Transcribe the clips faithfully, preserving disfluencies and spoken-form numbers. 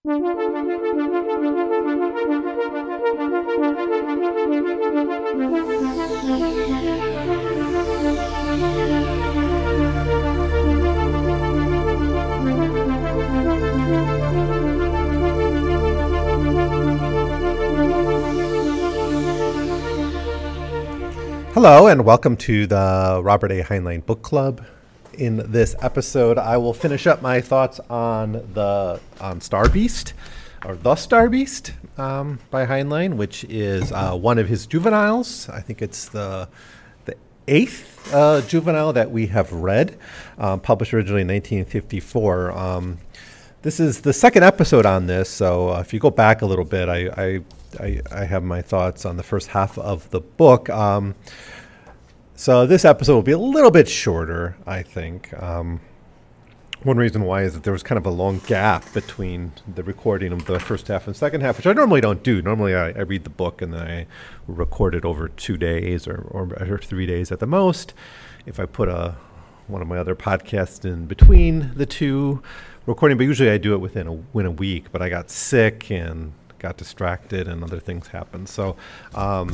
Hello and welcome to the Robert A. Heinlein Book Club. In this episode, I will finish up my thoughts on the on Star Beast, or The Star Beast, um, by Heinlein, which is uh, one of his juveniles. I think it's the the eighth uh, juvenile that we have read, um, published originally in nineteen fifty-four. Um, this is the second episode on this, so uh, if you go back a little bit, I, I I, I have my thoughts on the first half of the book. Um, so this episode will be a little bit shorter, I think. Um, one reason why is that there was kind of a long gap between the recording of the first half and second half, which I normally don't do. Normally I, I read the book and then I record it over two days or, or, or three days at the most. If I put a one of my other podcasts in between the two recording, but usually I do it within a, within a week. But I got sick and got distracted and other things happened. So um,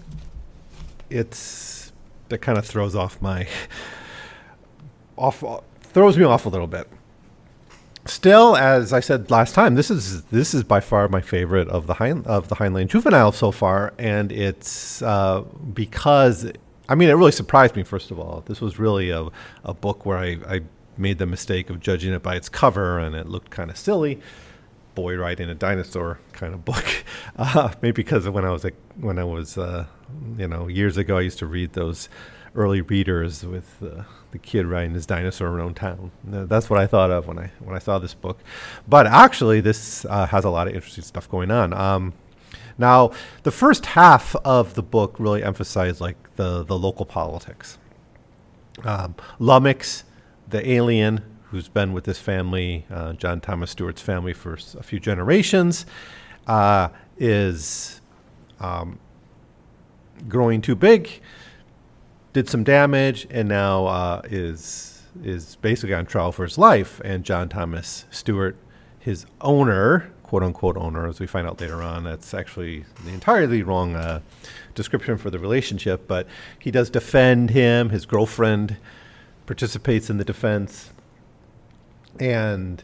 it's, that kind of throws off my, off, throws me off a little bit. Still, as I said last time, this is this is by far my favorite of the Hein, of the Heinlein juvenile so far, and it's uh, because, I mean, it really surprised me, first of all. This was really a, a book where I, I made the mistake of judging it by its cover, and it looked kind of silly. Boy riding a dinosaur kind of book, uh, maybe because of when I was like when I was uh, you know years ago, I used to read those early readers with uh, the kid riding his dinosaur around town. That's what I thought of when I when I saw this book. But actually, this uh, has a lot of interesting stuff going on. Um, now, the first half of the book really emphasized like the the local politics. Um, Lummox, the alien, who's been with this family, uh, John Thomas Stewart's family, for a few generations, uh, is um, growing too big, did some damage, and now uh, is is basically on trial for his life. And John Thomas Stewart, his owner, quote unquote owner, as we find out later on, that's actually the entirely wrong uh, description for the relationship, but he does defend him. His girlfriend participates in the defense. And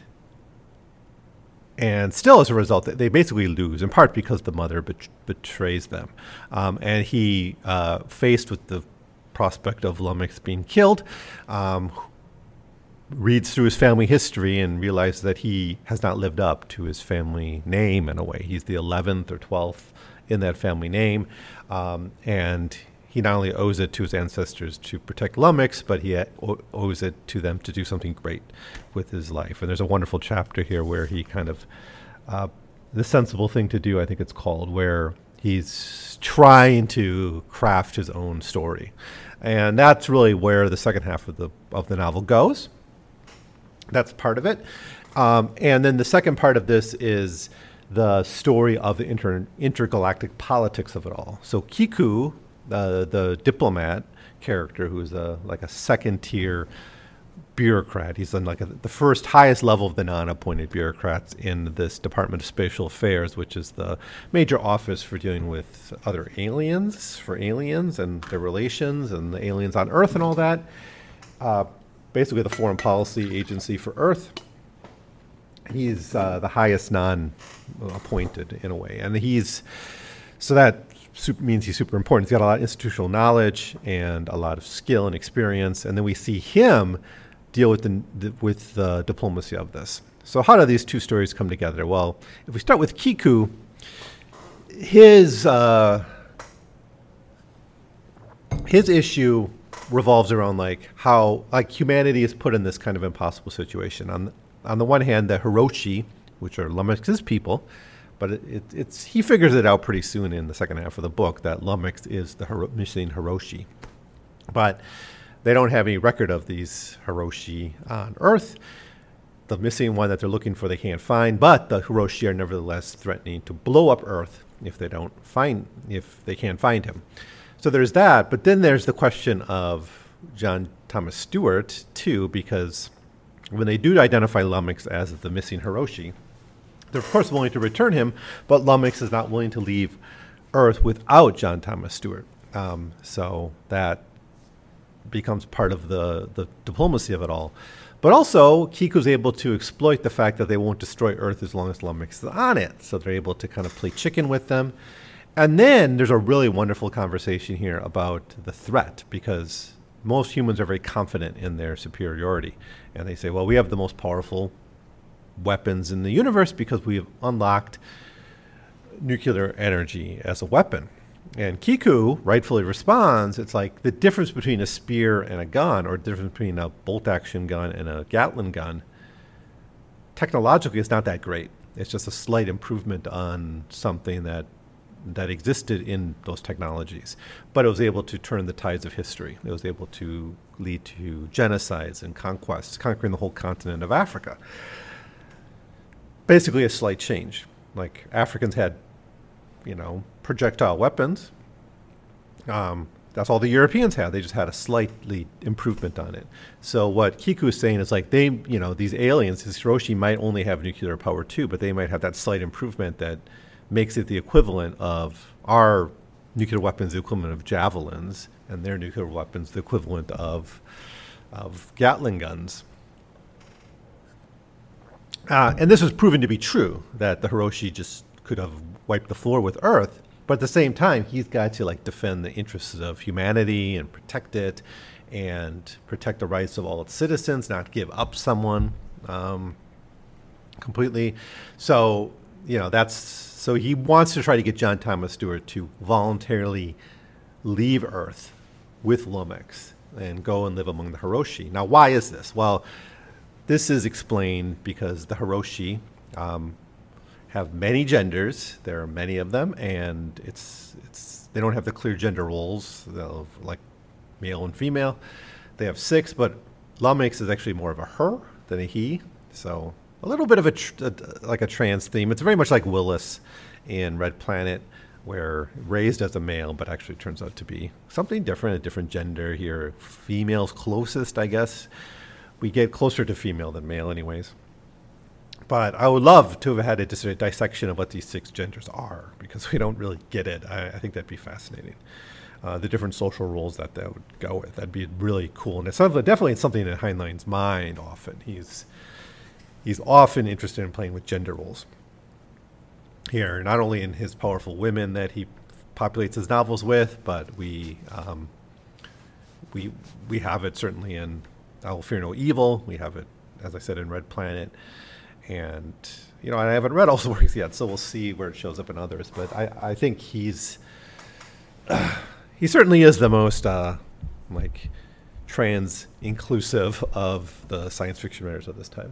and still, as a result, they basically lose, in part because the mother bet- betrays them. Um, and he, uh, faced with the prospect of Lummox being killed, um, reads through his family history and realizes that he has not lived up to his family name in a way. He's the eleventh or twelfth in that family name. Um, and he not only owes it to his ancestors to protect Lummox, but he o- owes it to them to do something great with his life. And there's a wonderful chapter here where he kind of, uh, the sensible thing to do, I think it's called, where he's trying to craft his own story. And that's really where the second half of the of the novel goes. That's part of it. Um, and then the second part of this is the story of the inter- intergalactic politics of it all. So Kiku, Uh, the diplomat character, who's a like a second tier bureaucrat. He's on like a, the first highest level of the non-appointed bureaucrats in this Department of Spatial Affairs, which is the major office for dealing with other aliens, for aliens and their relations and the aliens on Earth and all that. Uh, basically the foreign policy agency for Earth. He's uh, the highest non-appointed in a way. And he's, so that Super means he's super important. He's got a lot of institutional knowledge and a lot of skill and experience. And then we see him deal with the, the with the diplomacy of this. So how do these two stories come together? Well, if we start with Kiku, his uh, his issue revolves around like how like humanity is put in this kind of impossible situation. On on the one hand, the Hiroshi, which are Lummox's people. But it, it, it's he figures it out pretty soon in the second half of the book that Lummox is the Hiro- missing Hiroshi. But they don't have any record of these Hiroshi on Earth. The missing one that they're looking for they can't find, but the Hiroshi are nevertheless threatening to blow up Earth if they don't find if they can't find him. So there's that, but then there's the question of John Thomas Stewart too, because when they do identify Lummox as the missing Hiroshi, they're of course willing to return him, but Lummox is not willing to leave Earth without John Thomas Stewart. Um, so that becomes part of the, the diplomacy of it all. But also, Kiku's able to exploit the fact that they won't destroy Earth as long as Lummox is on it. So they're able to kind of play chicken with them. And then there's a really wonderful conversation here about the threat, because most humans are very confident in their superiority. And they say, well, we have the most powerful weapons in the universe because we have unlocked nuclear energy as a weapon. And Kiku rightfully responds, it's like the difference between a spear and a gun, or the difference between a bolt-action gun and a Gatling gun, technologically it's not that great. It's just a slight improvement on something that that existed in those technologies. But it was able to turn the tides of history. It was able to lead to genocides and conquests, conquering the whole continent of Africa. Basically a slight change. Like Africans had, you know, projectile weapons. Um, that's all the Europeans had. They just had a slightly improvement on it. So what Kiku is saying is like they, you know, these aliens, these Hiroshi might only have nuclear power too, but they might have that slight improvement that makes it the equivalent of our nuclear weapons, the equivalent of javelins, and their nuclear weapons, the equivalent of of Gatling guns. Uh, and this was proven to be true, that the Hiroshi just could have wiped the floor with Earth. But at the same time, he's got to like defend the interests of humanity and protect it, and protect the rights of all its citizens, not give up someone um, completely. So, you know, that's so he wants to try to get John Thomas Stewart to voluntarily leave Earth with Lummox and go and live among the Hiroshi. Now, why is this? Well, this is explained because the Hiroshi um, have many genders. There are many of them, and it's it's they don't have the clear gender roles of like male and female. They have six, but Lummox is actually more of a her than a he. So a little bit of a, tr- a like a trans theme. It's very much like Willis in Red Planet, where raised as a male, but actually turns out to be something different, a different gender here. Female's closest, I guess. We get closer to female than male anyways. But I would love to have had a, dis- a dissection of what these six genders are, because we don't really get it. I, I think that'd be fascinating. Uh, the different social roles that that would go with. That'd be really cool. And it's something, definitely something in Heinlein's mind often. He's he's often interested in playing with gender roles here, not only in his powerful women that he populates his novels with, but we um, we we have it certainly in I Will Fear No Evil. We have it, as I said, in Red Planet. And, you know, I haven't read all his works yet, so we'll see where it shows up in others. But I, I think he's, uh, he certainly is the most, uh, like, trans-inclusive of the science fiction writers of this time.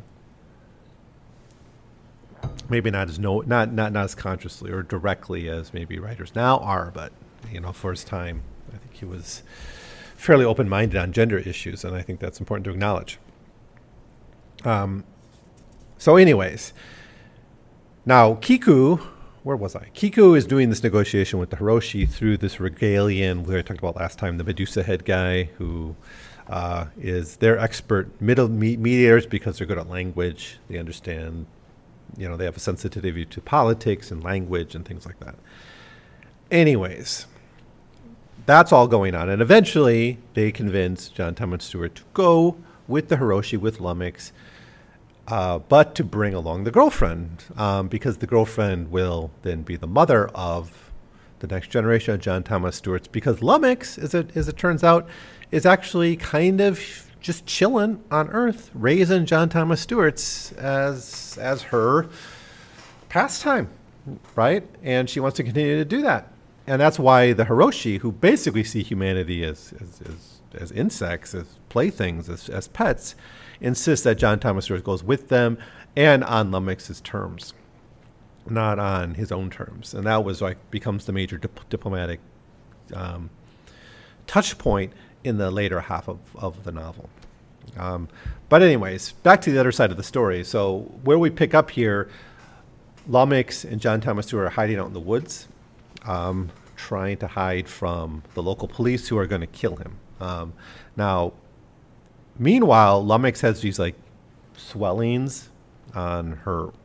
Maybe not as no, not, not, not as consciously or directly as maybe writers now are, but, you know, for his time, I think he was fairly open-minded on gender issues, and I think that's important to acknowledge. Um, so anyways, now Kiku, where was I? Kiku is doing this negotiation with the Hiroshi through this Regalian, who I talked about last time, the Medusa head guy, who uh, is their expert middle me- mediators because they're good at language. They understand, you know, they have a sensitivity to politics and language and things like that. Anyways, that's all going on. And eventually they convince John Thomas Stewart to go with the Hiroshi, with Lummox, uh, but to bring along the girlfriend, um, because the girlfriend will then be the mother of the next generation of John Thomas Stewarts, because Lummox, as it, as it turns out, is actually kind of just chilling on Earth, raising John Thomas Stewarts as, as her pastime, right? And she wants to continue to do that. And that's why the Hiroshi, who basically see humanity as as, as, as insects, as playthings, as, as pets, insist that John Thomas Stewart goes with them and on Lummox's terms, not on his own terms. And that was like becomes the major dip- diplomatic um, touch point in the later half of, of the novel. Um, but anyways, back to the other side of the story. So where we pick up here, Lummox and John Thomas Stewart are hiding out in the woods. Um, trying to hide from the local police who are going to kill him. Um, now, meanwhile, Lummox has these like swellings on her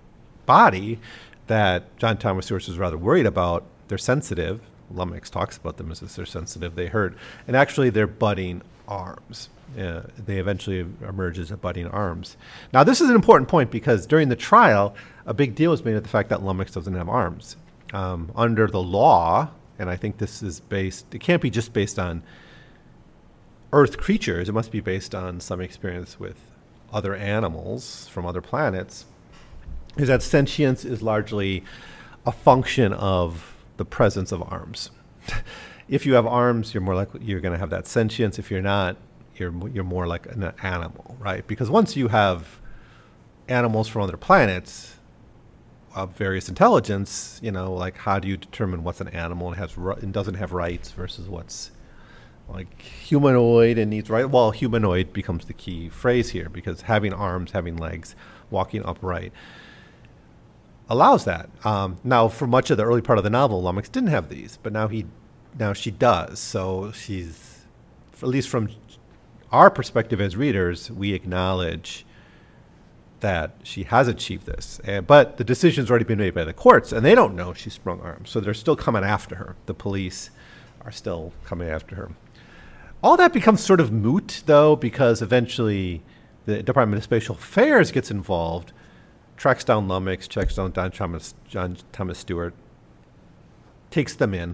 body that John Thomas Stewart was rather worried about. They're sensitive. Lummox talks about them as if they're sensitive. They hurt. And actually, they're budding arms. Uh, they eventually emerge as a budding arms. Now, this is an important point because during the trial, a big deal was made of the fact that Lummox doesn't have arms. Um, under the law, and I think this is based, it can't be just based on Earth creatures. It must be based on some experience with other animals from other planets, is that sentience is largely a function of the presence of arms. If you have arms, you're more likely you're going to have that sentience. If you're not, you're you're more like an animal, right? Because once you have animals from other planets of various intelligence, you know, like how do you determine what's an animal and has and doesn't have rights versus what's like humanoid and needs right? Well, humanoid becomes the key phrase here because having arms, having legs, walking upright allows that. Um, now, for much of the early part of the novel, Lummox didn't have these, but now he, now she does. So she's, at least from our perspective as readers, we acknowledge that she has achieved this. And, but the decision's already been made by the courts, and they don't know she sprung arms, so they're still coming after her. The police are still coming after her. All that becomes sort of moot, though, because eventually the Department of Spatial Affairs gets involved, tracks down Lummox, checks down Don Thomas, John Thomas Stewart, takes them in,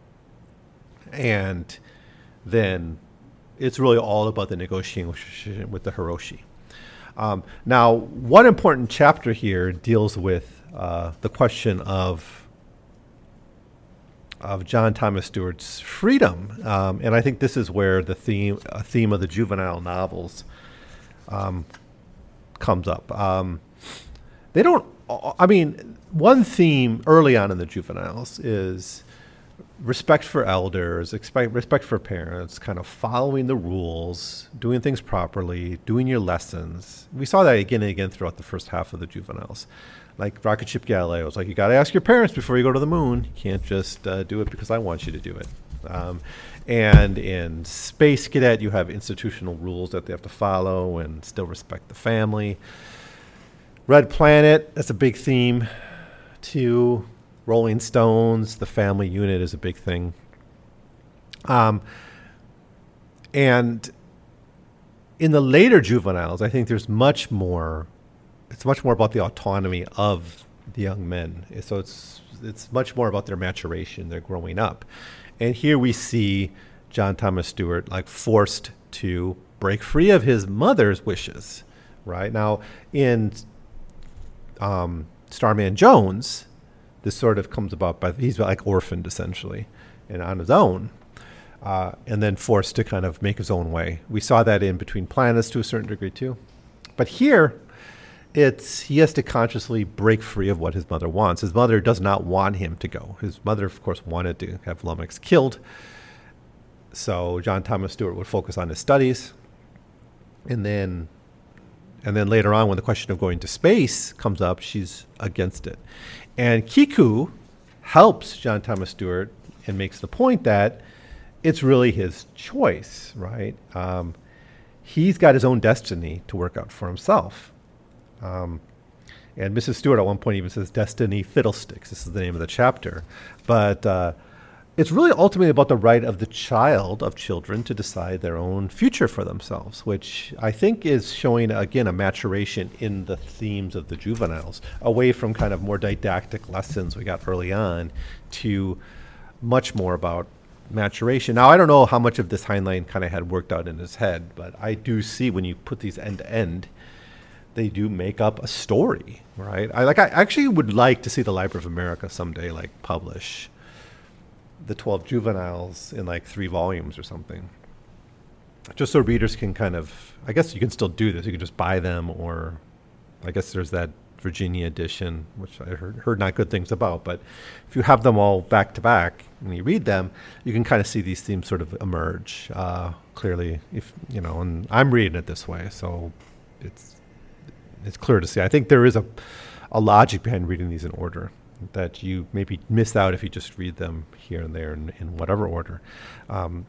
and then it's really all about the negotiation with the Hiroshi. Um, now, one important chapter here deals with uh, the question of of John Thomas Stewart's freedom, um, and I think this is where the theme a theme of the juvenile novels um, comes up. Um, They don't, I mean, one theme early on in the juveniles is respect for elders, expect, respect for parents, kind of following the rules, doing things properly, doing your lessons. We saw that again and again throughout the first half of the juveniles. Like Rocket Ship Galileo, it's like you got to ask your parents before you go to the moon. You can't just uh, do it because I want you to do it. Um, and in Space Cadet, you have institutional rules that they have to follow and still respect the family. Red Planet, that's a big theme, too. Rolling Stones, the family unit is a big thing. Um, and in the later juveniles, I think there's much more, it's much more about the autonomy of the young men. So it's it's much more about their maturation, their growing up. And here we see John Thomas Stewart like forced to break free of his mother's wishes, right? Now, in Um, Starman Jones, this sort of comes about by he's like orphaned essentially and on his own, uh, and then forced to kind of make his own way. We saw that in Between Planets to a certain degree too, but here it's he has to consciously break free of what his mother wants. His mother does not want him to go. His mother, of course, wanted to have Lummox killed, so John Thomas Stewart would focus on his studies, and then. And then later on, when the question of going to space comes up, she's against it. And Kiku helps John Thomas Stewart and makes the point that it's really his choice, right? Um, he's got his own destiny to work out for himself. Um, and Missus Stewart at one point even says, "Destiny fiddlesticks." This is the name of the chapter. But uh, it's really ultimately about the right of the child, of children, to decide their own future for themselves, which I think is showing, again, a maturation in the themes of the juveniles, away from kind of more didactic lessons we got early on to much more about maturation. Now, I don't know how much of this Heinlein kind of had worked out in his head, but I do see when you put these end to end, they do make up a story, right? I like. I actually would like to see the Library of America someday, like, publish the twelve juveniles in like three volumes or something, just so readers can kind of, I guess you can still do this. You can just buy them, or I guess there's that Virginia edition, which I heard, heard not good things about. But if you have them all back to back and you read them, you can kind of see these themes sort of emerge uh, clearly. If you know, and I'm reading it this way, so it's it's clear to see. I think there is a a logic behind reading these in order that you maybe miss out if you just read them here and there in, in whatever order. Um,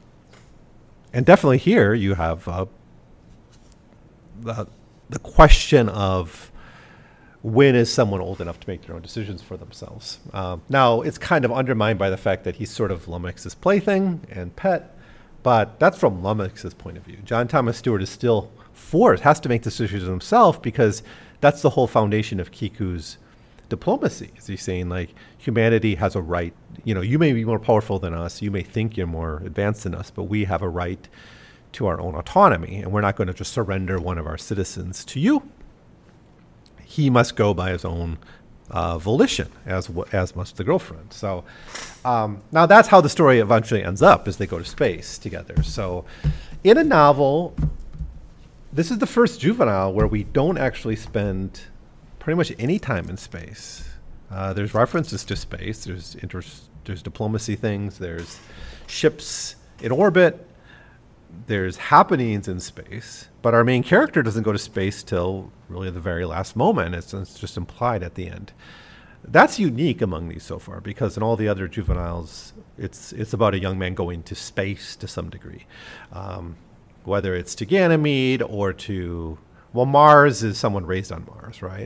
and definitely here you have uh, the, the question of when is someone old enough to make their own decisions for themselves? Um, now, it's kind of undermined by the fact that he's sort of Lummox's plaything and pet, but that's from Lummox's point of view. John Thomas Stewart is still forced, has to make decisions himself, because that's the whole foundation of Kiku's diplomacy. Is he's saying, like, humanity has a right, you know, you may be more powerful than us, you may think you're more advanced than us, but we have a right to our own autonomy, and we're not going to just surrender one of our citizens to you. He must go by his own uh, volition, as as must the girlfriend. So um, now that's how the story eventually ends up, as they go to space together. So in a novel, this is the first Juvenile where we don't actually spend pretty much any time in space. Uh, there's references to space. There's inter- there's diplomacy things. There's ships in orbit. There's happenings in space, but our main character doesn't go to space till really the very last moment. It's, it's just implied at the end. That's unique among these so far, because in all the other Juveniles, it's it's about a young man going to space to some degree, um, whether it's to Ganymede or to, well, Mars is someone raised on Mars, right?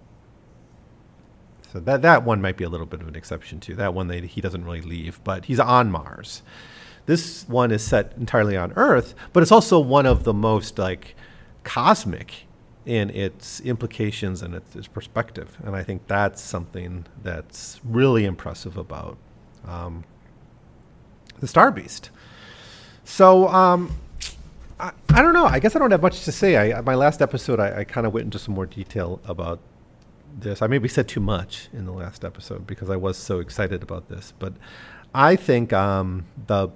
So that that one might be a little bit of an exception too. That one, they, he doesn't really leave, but he's on Mars. This one is set entirely on Earth, but it's also one of the most like cosmic in its implications and its, its perspective. And I think that's something that's really impressive about um, the Star Beast. So um, I, I don't know. I guess I don't have much to say. I, my last episode, I, I kind of went into some more detail about this. I maybe said too much in the last episode because I was so excited about this. But I think um, the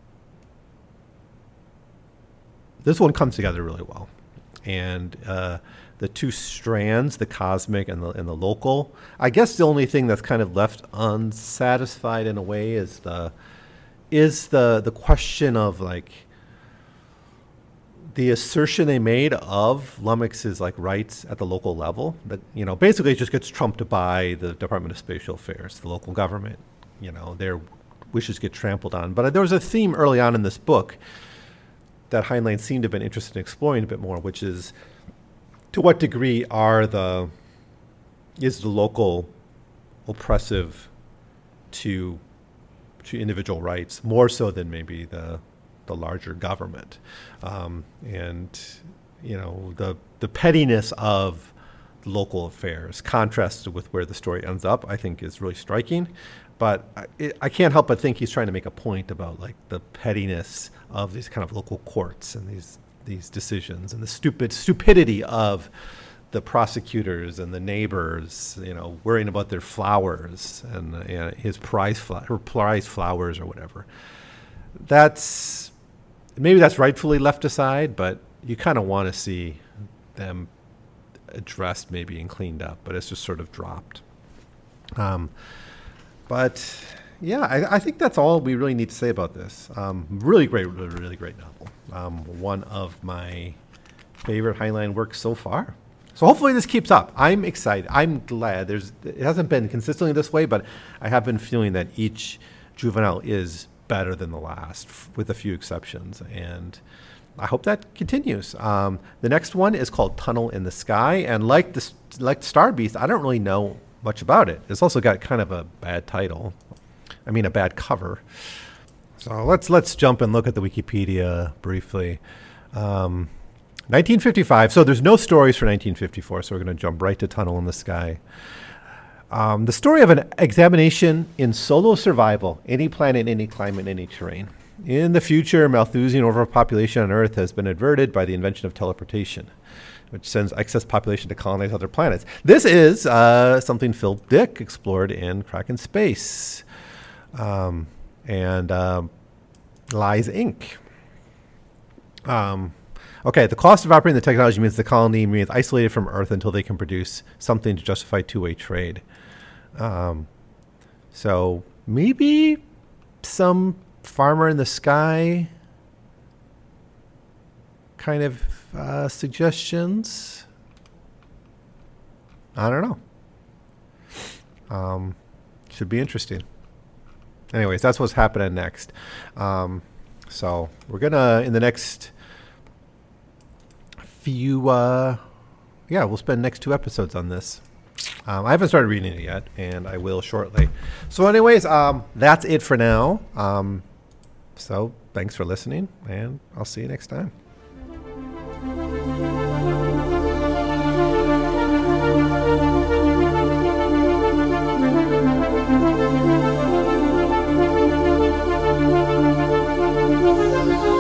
this one comes together really well. And uh, the two strands, the cosmic and the and the local, I guess the only thing that's kind of left unsatisfied in a way is the is the the question of like the assertion they made of Lummox's like rights at the local level. That, you know, basically it just gets trumped by the Department of Spatial Affairs, the local government. You know, their wishes get trampled on. But there was a theme early on in this book that Heinlein seemed to have been interested in exploring a bit more, which is to what degree are the is the local oppressive to to individual rights more so than maybe the the larger government, um, and you know the the pettiness of local affairs contrasted with where the story ends up, I think is really striking. But I, it, I can't help but think he's trying to make a point about like the pettiness of these kind of local courts and these these decisions and the stupid stupidity of the prosecutors and the neighbors, you know, worrying about their flowers and uh, his prize fl- her prize flowers or whatever. That's maybe that's rightfully left aside, but you kind of want to see them addressed maybe and cleaned up, but it's just sort of dropped. Um, But yeah, I, I think that's all we really need to say about this. Um, really great, really, really great novel. Um, one of my favorite Heinlein works so far. So hopefully this keeps up. I'm excited. I'm glad. There's it hasn't been consistently this way, but I have been feeling that each Juvenile is better than the last, f- with a few exceptions. And I hope that continues. Um, the next one is called Tunnel in the Sky, and like the like Star Beast, I don't really know much about it. It's also got kind of a bad title. I mean, a bad cover. So let's let's jump and look at the Wikipedia briefly. Um, nineteen fifty-five. So there's no stories for nineteen fifty-four, so we're going to jump right to Tunnel in the Sky. Um, the story of an examination in solo survival, any planet, any climate, any terrain. In the future, Malthusian overpopulation on Earth has been averted by the invention of teleportation, which sends excess population to colonize other planets. This is uh, something Phil Dick explored in Crack in Space um, and um, Lies, Incorporated. Um, okay, the cost of operating the technology means the colony remains isolated from Earth until they can produce something to justify two-way trade. Um, so maybe some farmer in the sky kind of uh, suggestions. I don't know. Um, should be interesting. Anyways, that's what's happening next. Um, so we're gonna in the next few. Uh, yeah, we'll spend next two episodes on this. Um, I haven't started reading it yet, and I will shortly. So, anyways, um, that's it for now. Um, so, thanks for listening, and I'll see you next time. Thank you.